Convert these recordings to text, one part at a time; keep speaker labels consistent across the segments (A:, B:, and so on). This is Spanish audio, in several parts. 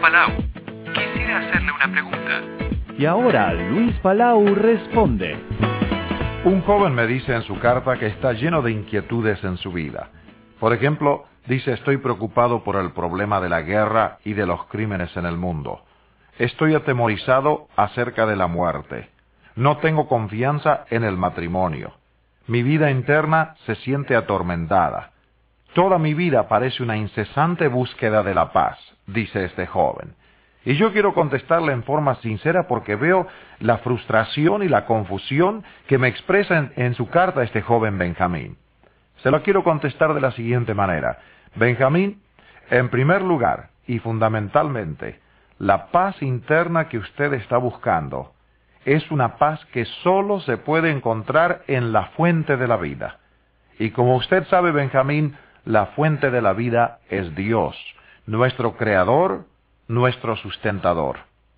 A: Palau. Quisiera hacerle una pregunta.
B: Y ahora Luis Palau responde.
C: Un joven me dice en su carta que está lleno de inquietudes en su vida. Por ejemplo, dice: estoy preocupado por el problema de la guerra y de los crímenes en el mundo. Estoy atemorizado acerca de la muerte. No tengo confianza en el matrimonio. Mi vida interna se siente atormentada. Toda mi vida parece una incesante búsqueda de la paz, dice este joven. Y yo quiero contestarle en forma sincera porque veo la frustración y la confusión que me expresa en su carta este joven Benjamín. Se lo quiero contestar de la siguiente manera. Benjamín, en primer lugar y fundamentalmente, la paz interna que usted está buscando es una paz que solo se puede encontrar en la fuente de la vida. Y como usted sabe, Benjamín, la fuente de la vida es Dios, nuestro Creador, nuestro sustentador.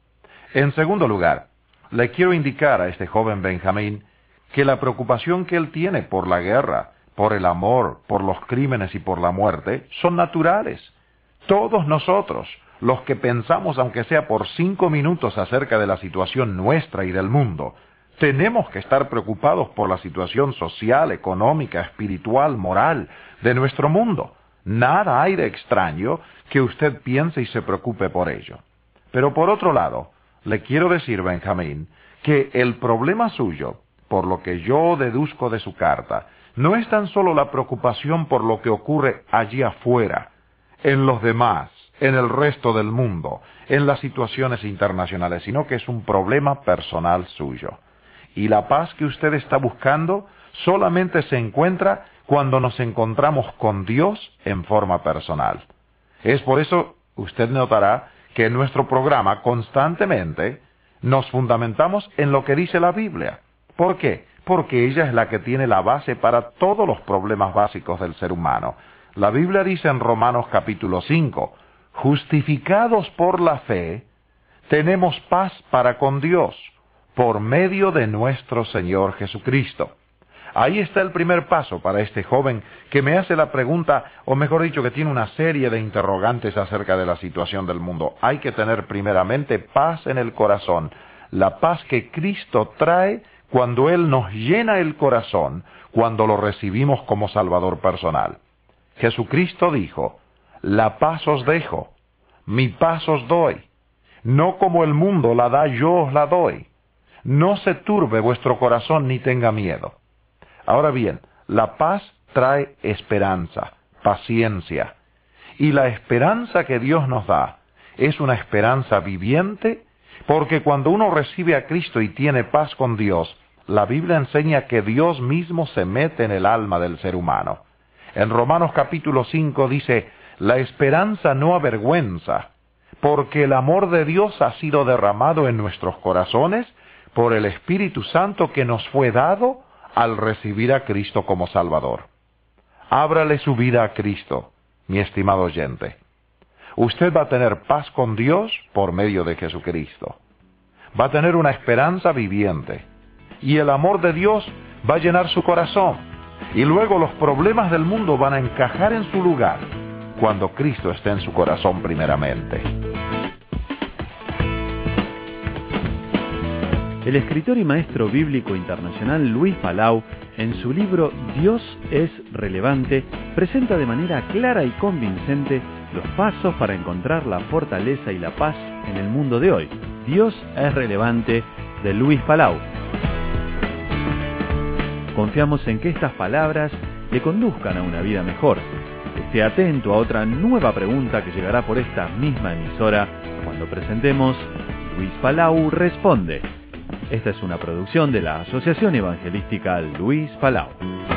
C: En segundo lugar, le quiero indicar a este joven Benjamín que la preocupación que él tiene por la guerra, por el amor, por los crímenes y por la muerte, son naturales. Todos nosotros, los que pensamos, aunque sea por 5 minutos, acerca de la situación nuestra y del mundo, tenemos que estar preocupados por la situación social, económica, espiritual, moral de nuestro mundo. Nada hay de extraño que usted piense y se preocupe por ello. Pero por otro lado, le quiero decir, Benjamín, que el problema suyo, por lo que yo deduzco de su carta, no es tan solo la preocupación por lo que ocurre allí afuera, en los demás, en el resto del mundo, en las situaciones internacionales, sino que es un problema personal suyo. Y la paz que usted está buscando solamente se encuentra cuando nos encontramos con Dios en forma personal. Es por eso, usted notará que en nuestro programa constantemente nos fundamentamos en lo que dice la Biblia. ¿Por qué? Porque ella es la que tiene la base para todos los problemas básicos del ser humano. La Biblia dice en Romanos capítulo 5, justificados por la fe, tenemos paz para con Dios, por medio de nuestro Señor Jesucristo. Ahí está el primer paso para este joven que me hace la pregunta, o mejor dicho, que tiene una serie de interrogantes acerca de la situación del mundo. Hay que tener primeramente paz en el corazón, la paz que Cristo trae cuando Él nos llena el corazón, cuando lo recibimos como Salvador personal. Jesucristo dijo: la paz os dejo, mi paz os doy. No como el mundo la da, yo os la doy. No se turbe vuestro corazón ni tenga miedo. Ahora bien, la paz trae esperanza, paciencia. Y la esperanza que Dios nos da es una esperanza viviente, porque cuando uno recibe a Cristo y tiene paz con Dios, la Biblia enseña que Dios mismo se mete en el alma del ser humano. En Romanos capítulo 5 dice: la esperanza no avergüenza, porque el amor de Dios ha sido derramado en nuestros corazones por el Espíritu Santo que nos fue dado al recibir a Cristo como Salvador. Ábrale su vida a Cristo, mi estimado oyente. Usted va a tener paz con Dios por medio de Jesucristo. Va a tener una esperanza viviente. Y el amor de Dios va a llenar su corazón. Y luego los problemas del mundo van a encajar en su lugar cuando Cristo esté en su corazón primeramente.
B: El escritor y maestro bíblico internacional Luis Palau, en su libro Dios es relevante, presenta de manera clara y convincente los pasos para encontrar la fortaleza y la paz en el mundo de hoy. Dios es relevante, de Luis Palau. Confiamos en que estas palabras le conduzcan a una vida mejor. Esté atento a otra nueva pregunta que llegará por esta misma emisora cuando presentemos Luis Palau Responde. Esta es una producción de la Asociación Evangelística Luis Palau.